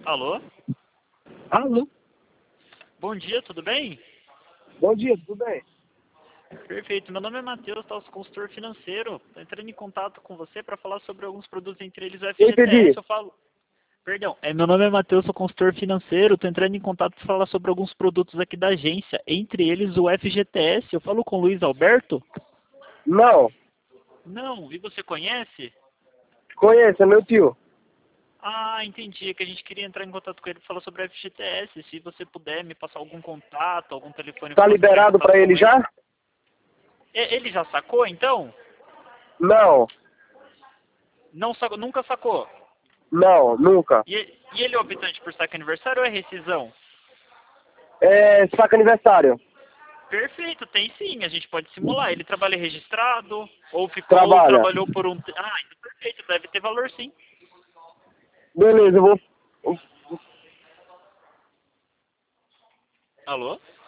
Alô? Alô? Bom dia, tudo bem? Bom dia, tudo bem? Perfeito, meu nome é Matheus, sou consultor financeiro. Estou entrando em contato com você para falar sobre alguns produtos, entre eles o Eu FGTS. entendi. Perdão, meu nome é Matheus, sou consultor financeiro. Estou entrando em contato para falar sobre alguns produtos aqui da agência, entre eles o FGTS. Eu falo com o Luiz Alberto? Não, Não, e você conhece? conheço, é meu tio. Ah, entendi, é que a gente queria entrar em contato com ele para falar sobre o FGTS. Se você puder me passar algum contato, algum telefone Tá para entrar em liberado contato pra ele com ele. já? Ele já sacou, então? Não, Não sacou, nunca sacou? não, nunca. E ele é optante por saque aniversário ou é rescisão? É saca aniversário. Perfeito, tem sim, a gente pode simular. Ele trabalha registrado, ou Trabalha. trabalhou por um... então perfeito, deve ter valor sim. Beleza, eu vou. Alô?